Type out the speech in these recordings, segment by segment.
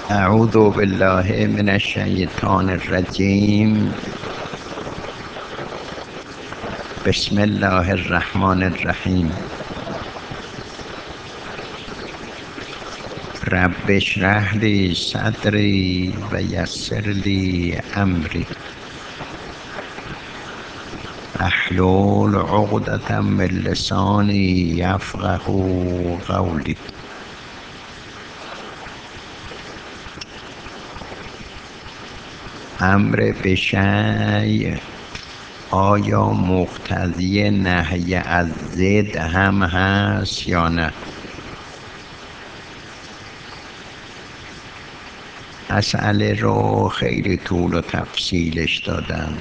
اعوذ بالله من الشیطان الرجیم. بسم الله الرحمن الرحیم. رب اشرح لی صدری و یسر لی امری احلل عقدة من لسانی یفقه قولی. امر به شیء آیا مقتضی نهی از ضد هم هست یا نه؟ مسئله رو خیلی طول و تفصیلش دادم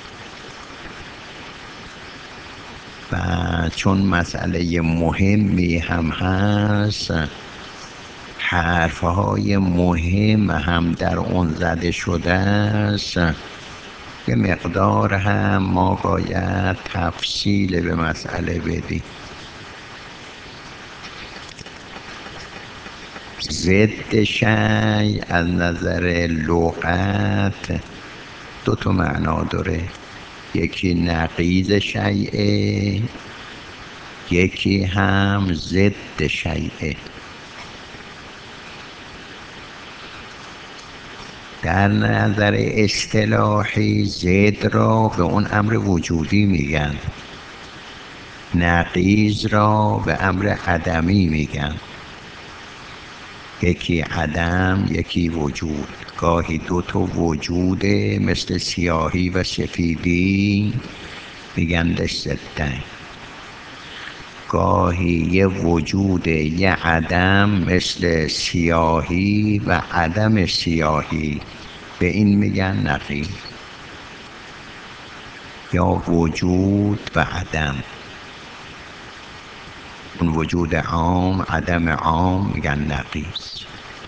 و چون مسئله مهمی هم هست، حرفهای مهم هم در اون زده شده است، یه مقدار هم ما باید تفصیل به مسئله بدیم. ضد شیء از نظر لغت دو تا معنا داره، یکی نقیض شیء، یکی هم ضد شیء. در نظر اصطلاحی ضد را به اون امر وجودی میگن، نقیض را به امر عدمی میگن. یکی عدم، یکی وجود. گاهی دو تا وجوده مثل سیاهی و سفیدی میگندش ضدن. گاهی یه وجود یه عدم مثل سیاهی و عدم سیاهی، به این میگن نقیض. یا وجود و عدم، اون وجود عام عدم عام میگن نقیض.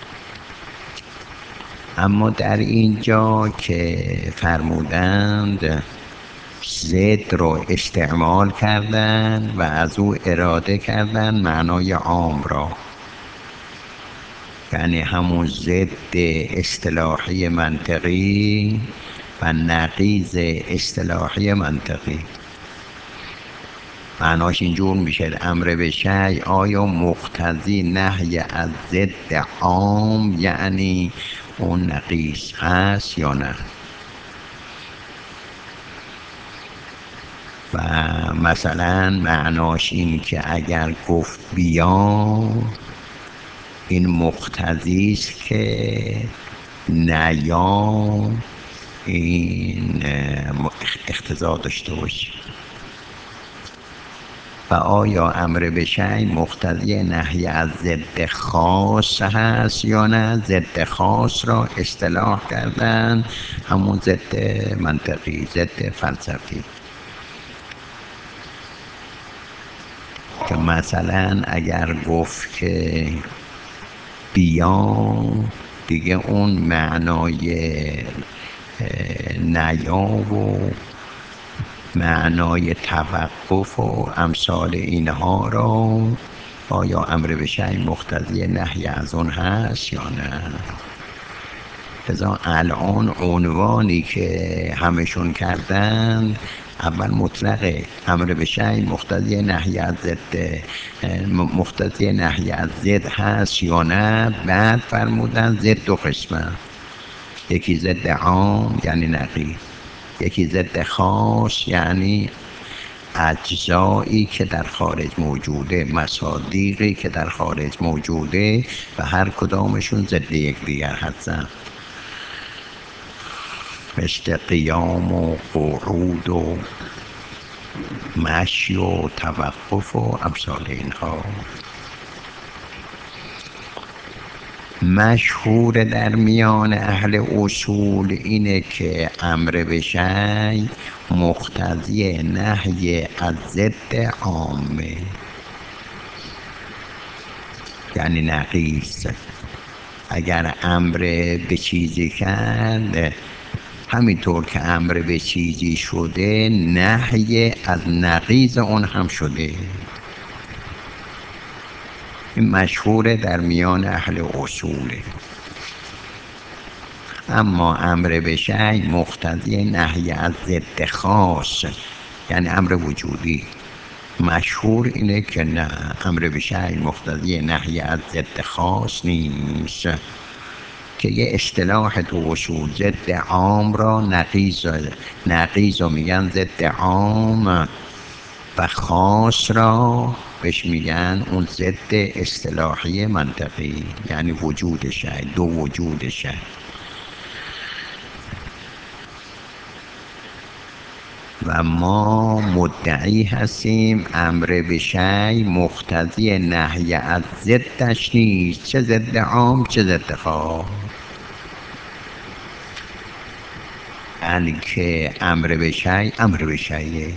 اما در اینجا که فرمودند ضد رو استعمال کردن و از او اراده کردن معنای عام را، یعنی همون ضد اصطلاحی منطقی و نقیض اصطلاحی منطقی. معناش اینجور میشه امر به شیء آیا مقتضی نهی از ضد عام یعنی اون نقیض هست یا نه؟ و مثلا معناش این که اگر گفت بیا، این مقتضی است که نیا این اقتضا داشته باشه. و آیا امر به شیء مقتضی نهی از ضد خاص هست یا نه؟ ضد خاص را اصطلاح کردن همون ضد منطقی، ضد فلسفی. که مثلا اگر گفت که بیا، دیگه اون معنای نیا و معنای توقف و امثال اینها را آیا امر به شیء مقتضی نهی از اون هست یا نه؟ لذا الان عنوانی که همشون کردن، اول مطلق امر به شیء مقتضی نهی از ضد، مقتضی نهی از ضد هست یا نه. بعد فرمودن ضد دو قسمه، یکی ضد عام یعنی نقیض، یکی ضد خاص یعنی اجزایی که در خارج موجوده، مصادیقی که در خارج موجوده و هر کدامشون ضد یکدیگر هستن، مثل قیام و قعود و مشی و توقف و امثال اینها. مشهور در میان اهل اصول اینه که امر به شیء مقتضی نهی از ضد عامه، یعنی نقیض. اگر امر به چیزی کرد، همینطور که امر به چیزی شده نهی از نقیض اون هم شده. این مشهور در میان اهل اصوله. اما امر به شیء مقتضی نهی از ضد خاص، یعنی امر وجودی. مشهور اینه که نه، امر به شیء مقتضی نهی از ضد خاص نیست، که یه اصطلاح تو اصول ضد عام را نقیض رو میگن ضد عام، و خاص را بهش میگن اون ضد اصطلاحی منطقی، یعنی وجود شیء، دو وجود شیء. و ما مدعی هستیم امر به شیء مقتضی نهی از ضدش نیست، چه ضد عام چه ضد خاص، بلکه امر به شیء امر به شیء.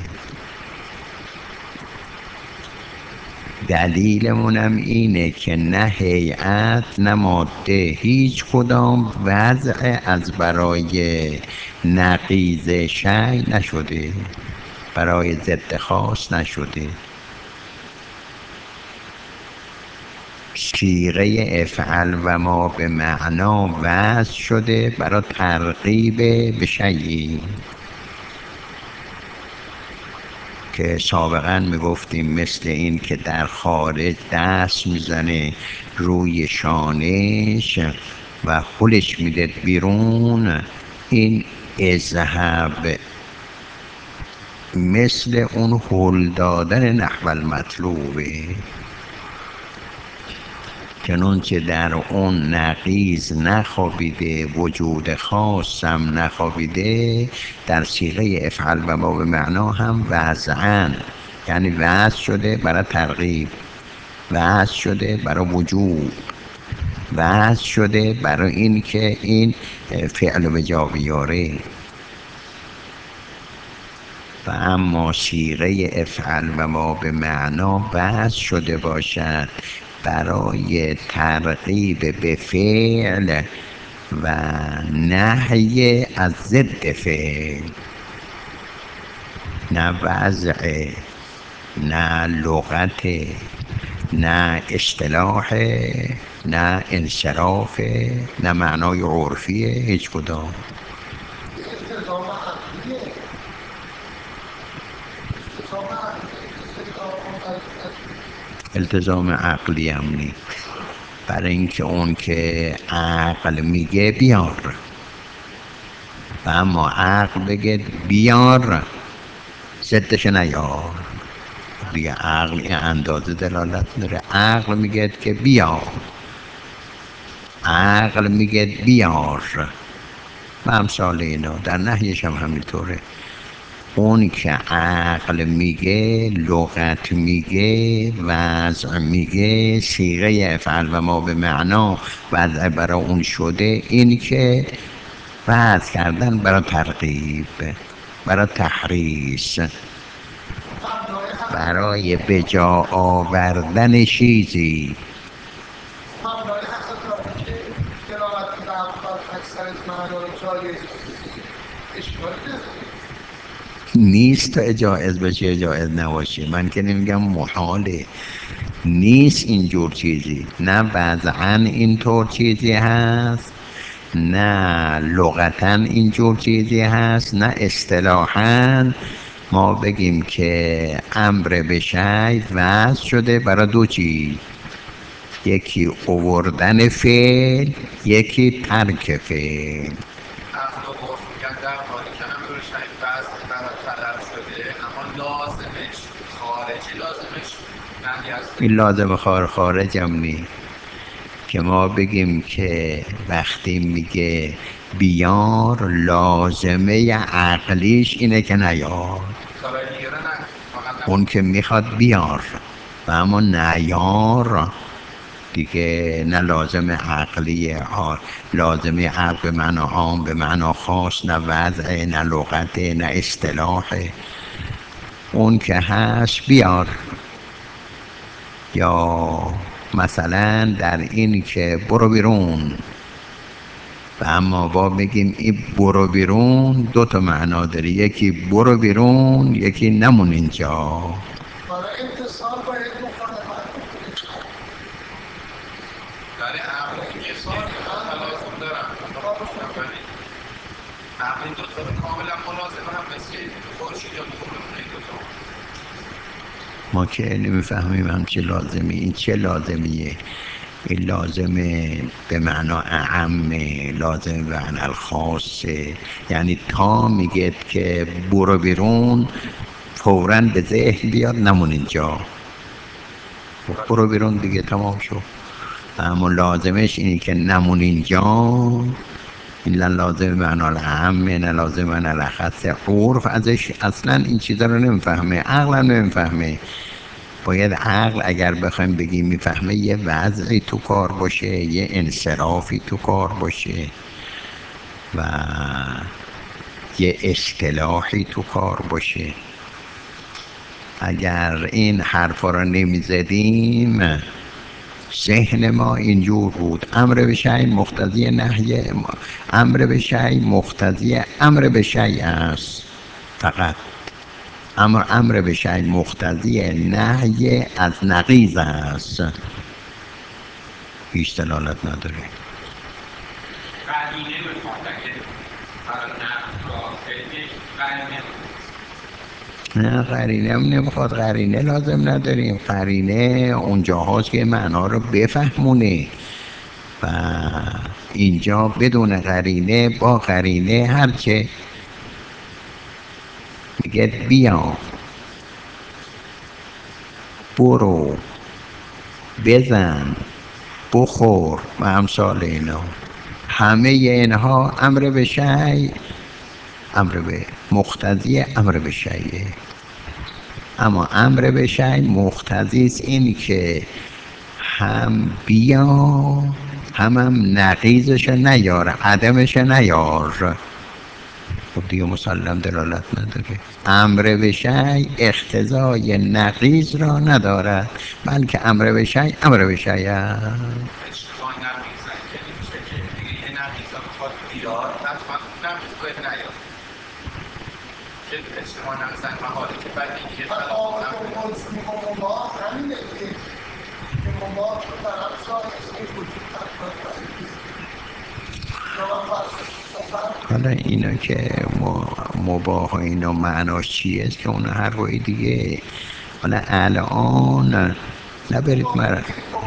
دلیلمونم اینه که نه هیئت نه ماده هیچ کدام وضع از برای نقیض شیء نشده، برای ضد خاص نشده. صیغه افعل و ما به معنا وضع شده برای ترغیب به شیئی که سابقا میگفتیم مثل این که در خارج دست میزنه روی شانش و هلش میده بیرون، این اذهب مثل اون هل دادن نحو المطلوبه، چنانچه در اون نقیض نخوابیده، وجود خاصم نخوابیده، در صیغه افعل و ما به معنا هم وضعاً، یعنی وضع شده برای ترغیب، وضع شده برای وجود، وضع شده برای این که این فعل به جا بیاره. و اما صیغه افعل و ما به معنا وضع شده باشد برای ترغیب به فعل و نهی از ضد فعل، نه وضع، نه لغت، نه اصطلاح، نه انصراف، نه معنای عرفیه، هیچ کدام. التزام عقلی هم نیست، برای اینکه اون که عقل میگه بیار و اما عقل بگه بیار ضدش نیار، دیگه عقل این اندازه دلالت داره. عقل میگه که بیار، عقل میگه بیار و امثال اینا. در نهیش هم همینطوره، اون که عقل میگه، لغت میگه، وضع میگه، صیغه افعل و ما به معنا وضع برای اون شده، این که وضع کردن برای ترغیب، برای تحریص، برای به جا آوردن چیزی. نیست تا جایز بشه جایز نباشه، من که نمیگم محاله، نیست اینجور چیزی، نه وضعاً اینطور چیزی هست، نه لغتاً اینجور چیزی هست، نه اصطلاحاً ما بگیم که امر به شیء وضع شده برای دو چیز، یکی آوردن فعل، یکی ترک فعل. این لازم خارج هم نیست که ما بگیم که وقتی میگه بیار لازمه عقلیش اینه که نیار، اون که میخواد بیار و اما نیار دیگه نه لازم عقلی، لازمه عقل به معنی عام به معنی خاص، نه وضع، نه لغت، نه اصطلاح، اون که هست بیار. یا مثلا در این که برو بیرون، و اما با بگیم این برو بیرون دو تا معنا داره، یکی برو بیرون، یکی نمون اینجا. این دو تا کاملا ملازم هم مثل خورشید یا نور این دو تا. ما که نمیفهمیم هم چه لازمی، این چه لازمیه؟ این لازمه به معنا اعمه، لازمه به معنا الخاصه. یعنی تا میگه که برو بیرون فوراً به ذهن بیاد نمون اینجا، برو بیرون دیگه تمام شد. اما لازمش اینی که نمون اینجا، این لازم معنا العامه، نه لازم معنا الخاص. عرف ازش اصلا این چیزا رو نمیفهمه، عقل هم نمیفهمه. باید عقل اگر بخوایم بگیم میفهمه یه وضعی تو کار باشه، یه انصرافی تو کار باشه و یه اصطلاحی تو کار باشه. اگر این حرفا رو نمیزدیم ذهن ما اینجور بود، امر به شیء مقتضی نهی، امر به شیء مقتضی امر به شیء است فقط. امر به شیء مقتضی نهی از نقیض است، هیچ دلالت نداره. قرینه میخواد اگه نقد را خیلی قرینه نه قرینه هم نمیخواد، قرینه لازم نداریم. قرینه اونجا هاست که معنا رو بفهمونه و اینجا بدون قرینه با قرینه هرچه میگه بیا، برو، بزن، بخور و امثال اینا، همه اینها امر به شیء، امر به مقتضی امر به شیء. اما امر به شیء مقتضی است این که هم بیا هم نقیضش نیار، عدمش نیار. خب دیگه مسلم دلالت نداره. امر به شیء اقتضای نقیض را ندارد، بلکه امر به شیء امر به شیء است. اشتباه نمیزن که میشه که دیگه یه نمیزا بخواد بیاد حتما نمیز باید نیاد که اشتباه نمیزن محاله که بعد این یه طرف مباح همینه که مباح رو طرف شاید وجود حالا اینا که مباح و اینا معناش چیه که اون حرفای دیگه. حالا الان نبرید ما را،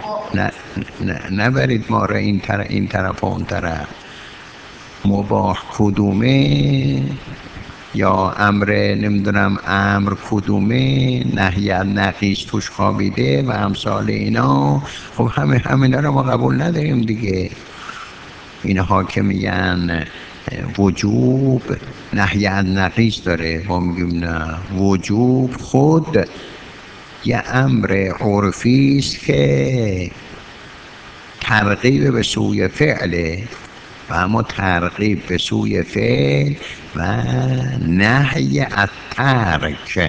نبرید ما را این طرف و اون طرف. مباح کدومه یا امر نمیدونم امر کدومه، نهی از نقیض توش خوابیده و امثال اینا. خب همینا رو ما قبول نداریم دیگه. اینها که میگن وجوب نهی از نقیض داره، ما میگیم نه، وجوب خود یه امر عرفی است که ترغیب به سوی فعله و اما ترغیب به سوی فعل و نهی از ترک.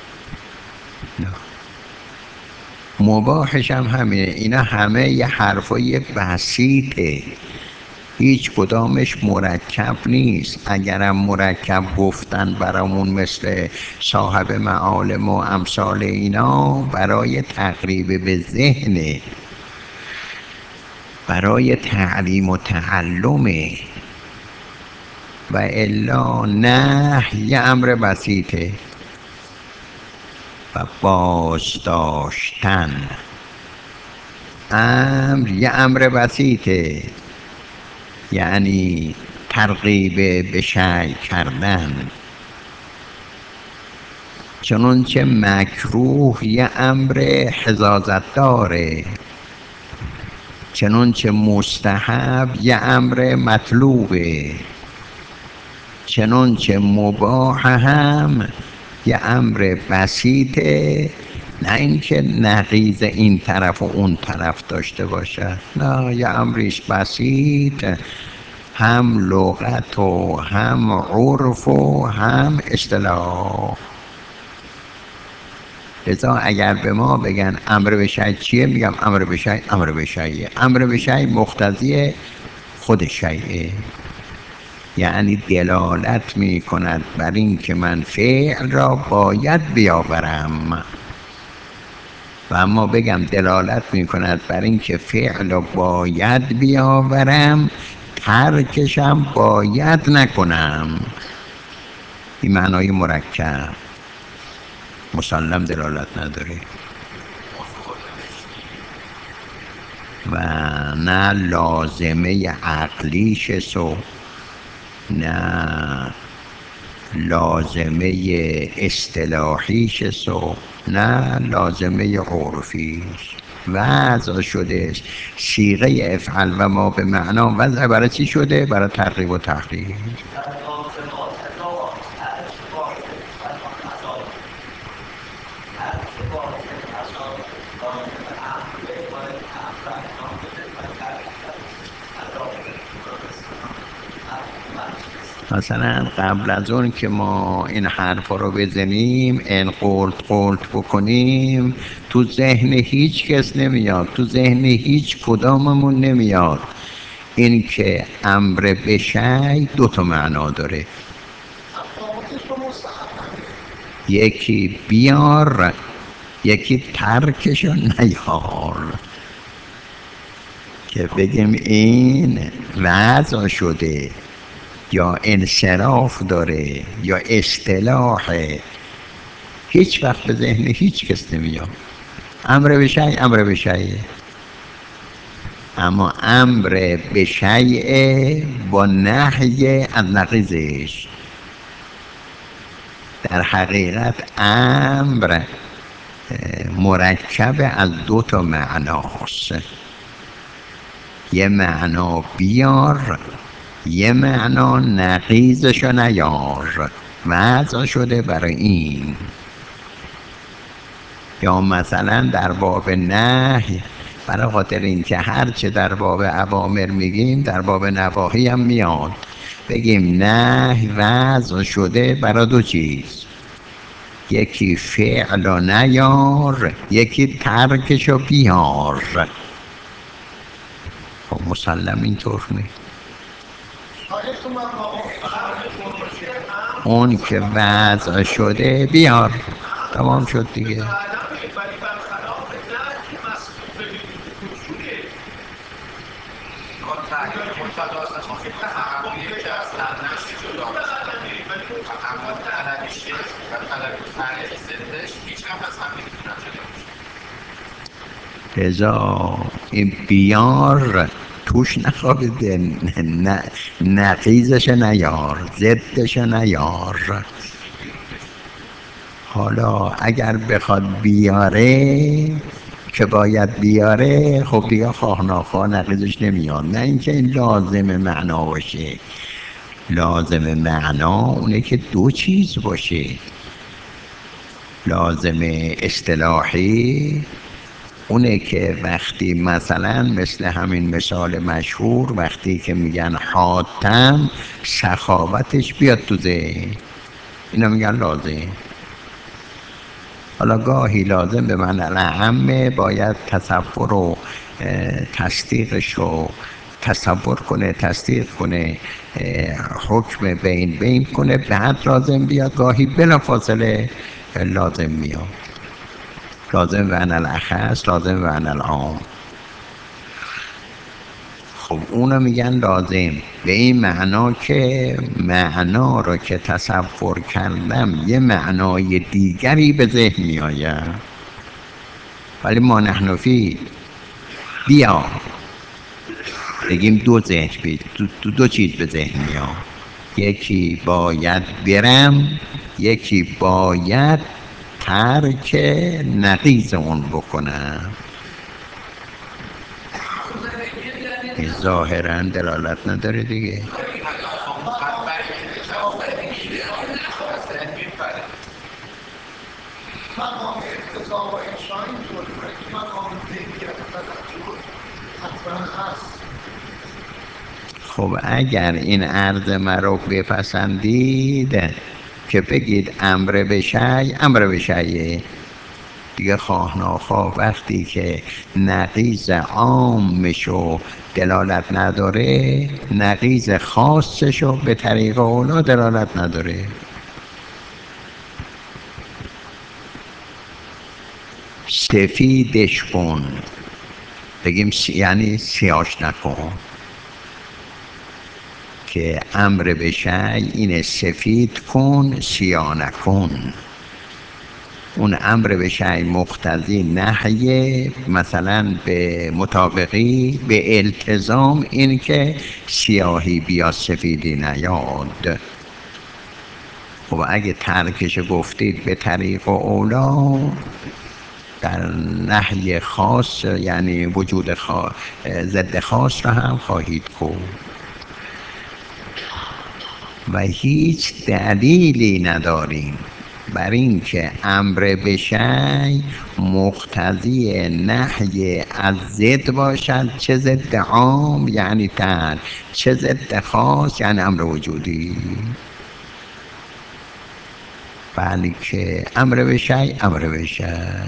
مباحش هم همینه. اینا همه یه حرفای بسیطه، هیچ کدامش مرکب نیست. اگرم مرکب گفتن برامون مثل صاحب معالم و امثال اینا برای تقریب به ذهنه، برای تعلیم و تعلمه، و الا نه یه امر بسیطه. و بازداشتن امر یه امر بسیطه، یعنی ترغیب به شیء کردن. چنانچه مکروه یه امر حضاظت داره، چنانچه مستحب یه امر مطلوبه، چنانچه مباح هم یه امر بسیطه، نه اینکه نقیض این طرف و اون طرف داشته باشه. نه، یه امریش بسیط، هم لغت و هم عرف و هم اصطلاح. لذا اگر به ما بگن امر به شیء چیه، میگم امر به شیء امر به شیء. امر به شیء مقتضی خود شیء، یعنی دلالت می کند بر این که من فعل را باید بیاورم. و اما بگم دلالت می کند بر این که فعل را باید بیاورم، ترکشم باید نکنم. این معنای مرکب مسلم دلالت نداره و نه لازمه عقلیش و نه لازمه اصطلاحیش و نه لازمه عرفیش. وضع شده صیغه افعل و ما به معنا وضع برای چی شده؟ برای ترغیب و تحریک. مثلا قبل از اون که ما این حرفا رو بزنیم این قلت بکنیم تو ذهن هیچ کس نمیاد، تو ذهن هیچ کداممون نمیاد این که امر به شیء دو تا معنا داره. یکی بیار، یکی ترکشو نیار، که بگیم این وضع شده یا انصراف داره یا اصطلاحه، هیچ وقت به ذهن هیچ کس نمیاد. امر به شیء امر به شیء، اما امر به شیء با نهی از نقیضش. در حقیقت امر مرکب از دو تا معناست، یه معنا بیار، یه معنا نقیضشو نیار. وضع شده برای این. یا مثلا در باب نهی، برای خاطر این که هرچه در باب اوامر میگیم در باب نواهی هم میاد، بگیم نهی وضع شده برای دو چیز، یکی فعل و نیار، یکی ترکشو بیار. خب مسلم اینطور نیست. اون که وضع شده بیار، تمام شد دیگه. لذا این بیار توش نخوابیده، نقیضش نیار، ضدش نیار. حالا اگر بخواد بیاره که باید بیاره، خب دیگه خواه ناخواه نقیضش نمیاد. نه اینکه این لازم معنا باشه. لازم معنا اونه که دو چیز باشه، لازم اصطلاحی اونه که وقتی مثلا مثل همین مثال مشهور وقتی که میگن حاتم سخاوتش بیاد تو ذهن، اینا میگن لازم. حالا گاهی لازم به معنی اعم باید تصور و تصدیقش رو تصور کنه، تصدیق کنه، حکم بین کنه، بعد لازم بیاد. گاهی بلافاصله لازم میاد، لازم و ان الاخص، لازم و ان العام. خب اونو میگن لازم به این معنا که معنا رو که تصور کردم یه معنای دیگری به ذهن میآید. ولی ما نحن فی بیا بگیم دو ذهن بید، دو چیز به ذهن میاد، یکی باید برم، یکی باید ترک نقیض اون بکنم. این ظاهرا دلالت نداره دیگه. مقام اقتضا و انشا اینطور که مقام ذهنیت و تذکر حتما هست. خب اگر این عرض مرا بپسندید که بگید امر به شیء امر به شیء، دیگه خواه ناخواه وقتی که نقیض عامشو دلالت نداره، نقیض خاصشو به طریق اولا دلالت نداره. سفیدش کن، بگیم یعنی سیاش نکن. که امر به شی این سفید کن سیاه نکن. اون امر به شی مقتضی نهی، مثلا به مطابقی به التزام این که سیاهی بیا سفیدی نیاد. خب اگه ترکش گفتید به طریق اولا در نهی خاص یعنی وجود ضد خاص را هم خواهید گفت و هیچ دلیلی نداریم بر این که امر به شی مقتضی نهی از ضد باشد، چه ضد عام یعنی ترک، چه ضد خاص یعنی امر وجودی. بلکه امر به شی امر به شی.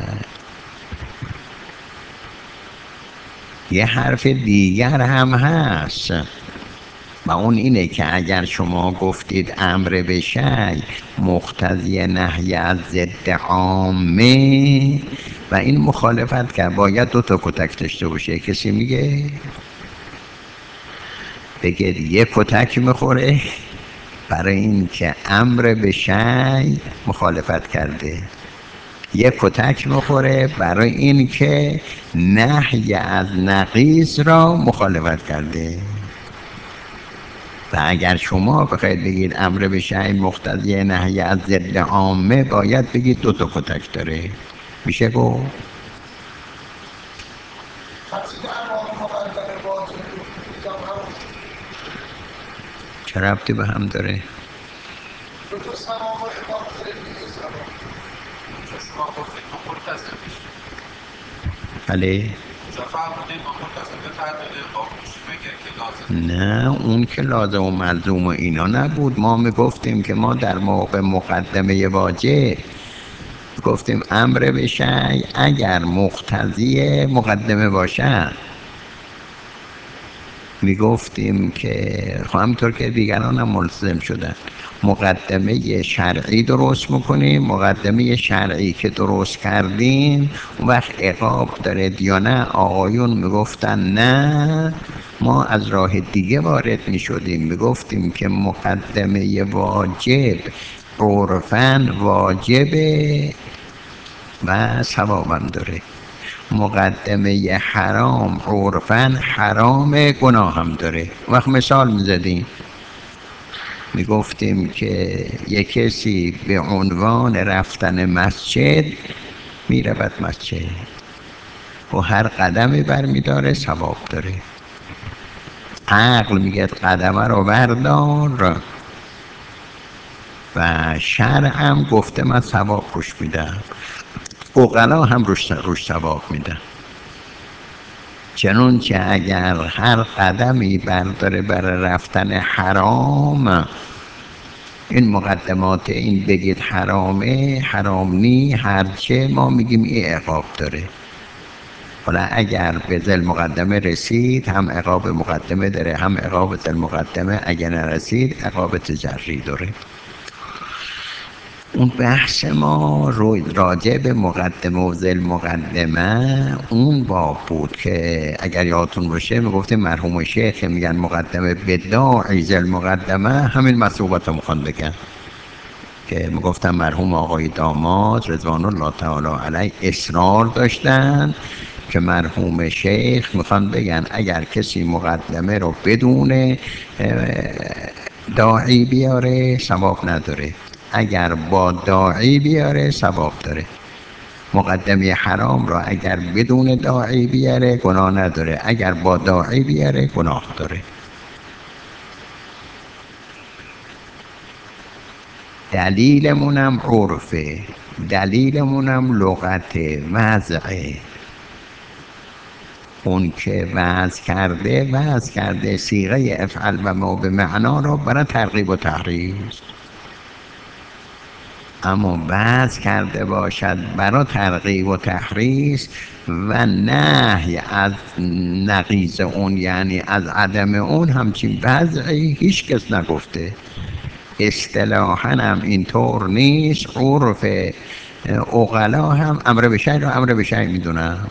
یه حرف دیگر هم هست و اون اینه که اگر شما گفتید امر به شی مقتضی نهی از ضد عامه و این مخالفت کرد، باید 2 تا کتک داشته باشه. کسی میگه بگه یه کتک میخوره برای این که امر به شی مخالفت کرده، یه کتک میخوره برای این که نهی از نقیض را مخالفت کرده. و اگر شما بخواید بگید امر به شی مقتضی نهی از ضد عامه، باید بگید 2 تا کتک داره. میشه گفت چه ربطی به هم داره؟ شما گفتید ما ملتزم میشیم. بله. اونجا فرمودید ما ملتزم به تعدیل قاب میشیم اگر که لازم. نه اون که لازم و ملزوم و اینا نبود. ما میگفتیم که ما در موقع مقدمه واجب گفتیم امر به شی اگر مقتضی مقدمه باشد، میگفتیم که همطور که دیگران هم ملزم شدن مقدمه شرعی درست میکنیم. مقدمه شرعی که درست کردیم اون وقت عقاب داره یا نه؟ آقایون میگفتن نه، ما از راه دیگه وارد میشدیم، میگفتیم که مقدمه واجب عرفاً واجبه و ثوابم داره، مقدمه حرام عرفاً حرام گناه هم داره. وقت مثال میزدیم میگفتیم که یک کسی به عنوان رفتن مسجد میرود مسجد و هر قدمی برمیداره ثواب داره. عقل میگه قدمه رو بردار و شرع هم گفته من ثواب روش میدم، عقلا هم روش ثواب میدم. چنانچه اگر هر قدمی برداره برای رفتن حرام، این مقدمات این بگید حرامه حرام نی هرچه، ما میگیم این عقاب داره. حالا اگر به ذل مقدمه رسید هم عقاب مقدمه داره، هم عقاب ذل مقدمه اگر نرسید عقاب تجری داره. اون بحث ما راجع به مقدمه و ذل مقدمه اون باب بود که اگر یادتون باشه میگفتیم مرحوم شیخ میگن مقدمه بداعی ذل مقدمه، همین مصوبات رو میخوان بگن که میگفتم مرحوم آقای داماد رضوان الله تعالی علیه اصرار داشتن که مرحوم شیخ میخوان بگن اگر کسی مقدمه رو بدون داعی بیاره ثواب نداره، اگر با داعی بیاره ثواب داره. مقدمه حرام را اگر بدون داعی بیاره گناه نداره، اگر با داعی بیاره گناه داره. دلیلمونم عرفه، دلیلمونم لغت وضعه. اون که وضع کرده صیغه افعل و ما به معنا را برای ترغیب و تحریض، اما وضع کرده باشد برای ترغیب و تحریض و نهی از نقیض اون یعنی از عدم اون، همچین وضعی هیچ کس نگفته. اصطلاحاً هم اینطور نیست. عرف عقلا هم امر به شی رو امر به شی میدونن.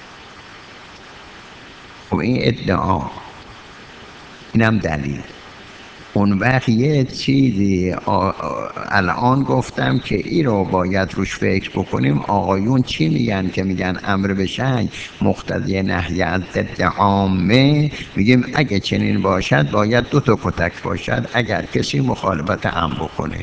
خب این ادعا، اینم دلیل. اون وقت یه چیزی الان گفتم که این رو باید روش فکر بکنیم. آقایون چی میگن که میگن امر به شی مقتضی نهی از ضد عامه؟ میگیم اگه چنین باشد باید 2 تا کتک باشد اگر کسی مخالفت عام بکنه.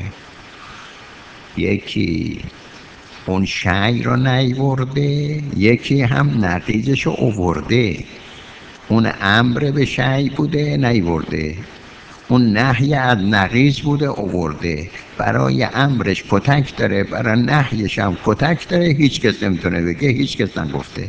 یکی اون شی رو نیورده، یکی هم نقیضش رو آورده. اون امر به شی بوده نیورده، اون نهی از نقیض بوده آورده. برای امرش کتک داره، برای نهیش هم کتک داره. هیچ کس نمیتونه بگه، هیچ کس نگفته.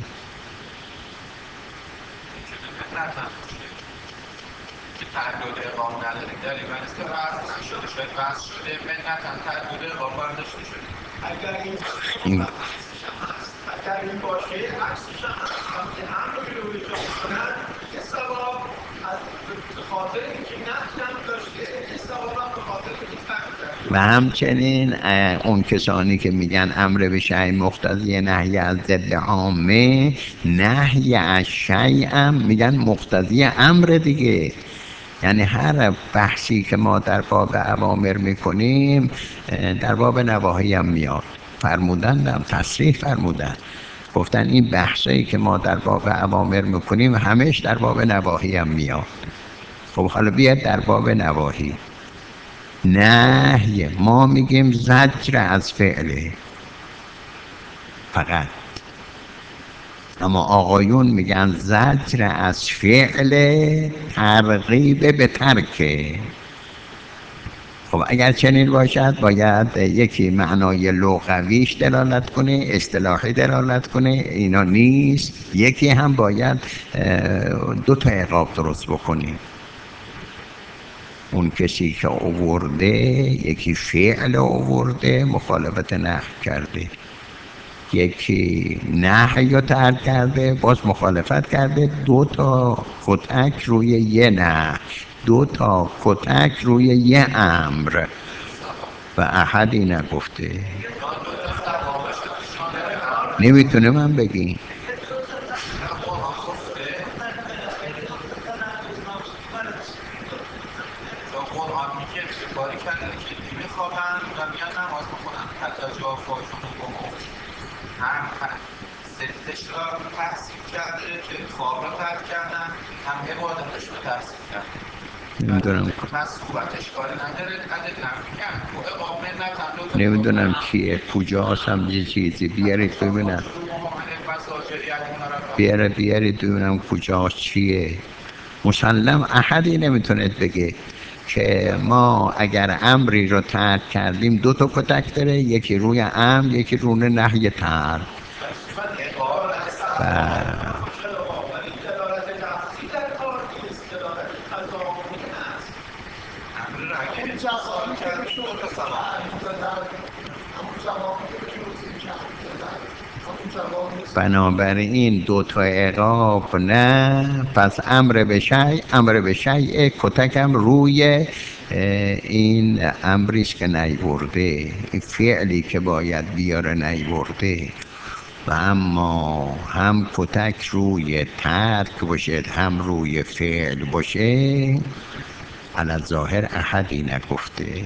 تعدد اقام نداریم داریم و نیست که وضع شده شاید وضع شده منتن تعدد اقام برداشته شده. اگر این این اگر این باشه عکسش هم هست. وقتی امر رو به جا کنن یه ثواب از به خاطر اینکه نقل هم داشته، یه ثواب هم به خاطر اینکه فهم و همچنین اون کسانی که میگن امر به شیء مقتضی نهی از ضد عامه، نهی از شیء هم میگن مقتضی امر دیگه. یعنی هر بحثی که ما در باب اوامر میکنیم در باب نواهی هم میاد. فرمودن هم تصریح فرمودن، گفتن این بحثایی که ما در باب اوامر میکنیم همش در باب نواهی هم میاد. خب حالا بیاد در باب نواهی. نهی ما میگیم زجر از فعله فقط، اما آقایون میگن زجر از فعل ترغیب به ترکه. خب اگر چنین باشد باید یکی معنای لغویش دلالت کنه، اصطلاحی دلالت کنه، اینا نیست. یکی هم باید 2 تا اعراب درست بکنیم. اون کسی که آورده یکی فعل آورده مخالفت نهی کرده، یکی نهی رو ترک کرده باز مخالفت کرده. 2 تا کتک روی یه نهی، 2 تا کتک روی یه امر و احدی نگفته. نمیتونه من بگی قرآن میگه چه کاری کردن که نمیخوابن و میان نماز بخونن حتی جا فاشون رو هم ستش را تحصیل کرده که خواب را ترک کردن، هم عبادتش رو تحصیل کردن. نمیدونم مسئوبتش کاری نداره، عدد نمیکن و اقام منت هم دو نمیدونم کیه کجاست هم یه چیزی بیارید ببینم، بیارید ببینم کجاست چیه. مسلم احدی نمیتونه بگه که ما اگر امری رو ترک کردیم 2 تا کتک داره، یکی روی امر یکی روی نهی ترک. بنابراین 2 تا اعراب نه، پس امر به شیء کتکم روی این امریش که نیورده، این فعلی که باید بیاره نیورده. و اما هم کتک روی ترک باشه هم روی فعل باشه علی الظاهر احدی نگفته.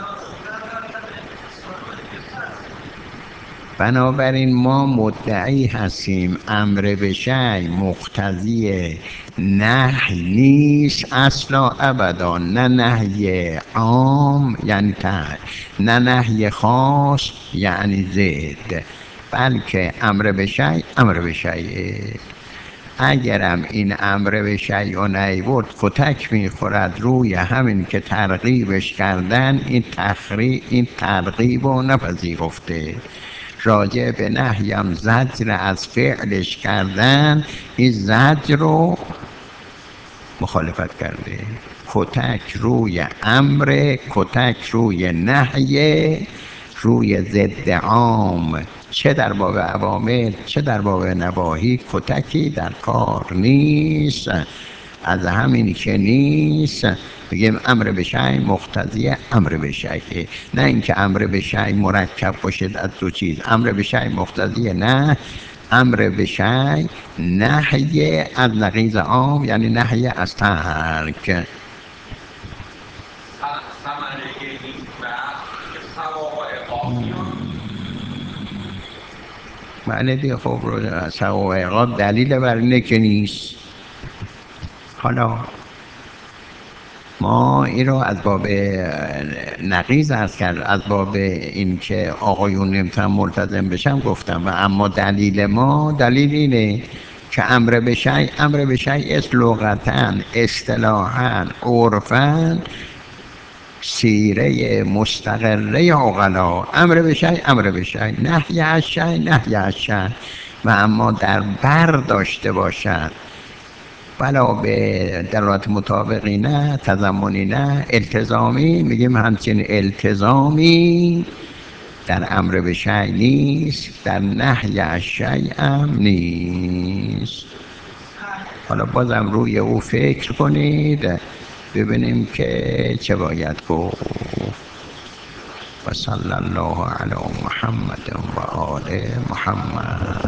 بنابراین ما مدعی هستیم امر به شیء مقتضی نهی نیست اصلا ابدا، نه نهی عام یعنی ترک، نه نهی خاص یعنی ضد، بلکه امر به شیء. اگرم این امر به شیء و نیورد کتک میخورد روی همین که ترغیبش کردن. این ترغیب رو نپذیرفته. راجع به نهیم زجر از فعلش کردن، این زجر رو مخالفت کرده. کتک روی امر، کتک روی نهی، روی ضد عام، چه در باب اوامر چه در باب نواهی کتکی در کار نیست. از همین که نیست بگیم امر به شیء مقتضی امر به شیء، نه اینکه امر به شیء مرکب باشد از 2 چیز. امر به شیء مقتضی نه، امر به شیء نهی از نقیض عام یعنی نهی از ترک. ثمره این بحث که ثواب و عقاب میاد. معنی دیگه خب رو ثواب و عقاب دلیل بر اینه که نیست. حالا ما این رو از باب نقیض عرض کرد، از باب این که آقایون نمیتونن ملتزم بشن گفتم. و اما دلیل ما دلیل اینه که امر به شیء است لغتاً، اصطلاحاً، عرفاً، سیره مستقره عقلا. امر به شیء، نهی از شیء. و اما در بر داشته باشد، ولا به دلالت مطابقی نه، تضمنی نه، التزامی. میگیم همچین التزامی در امر به شیء نیست، در نهی از شیء هم نیست. حالا بازم روی او فکر کنید ببینیم که چه باید گفت. و صلی الله علی محمد و آل محمد.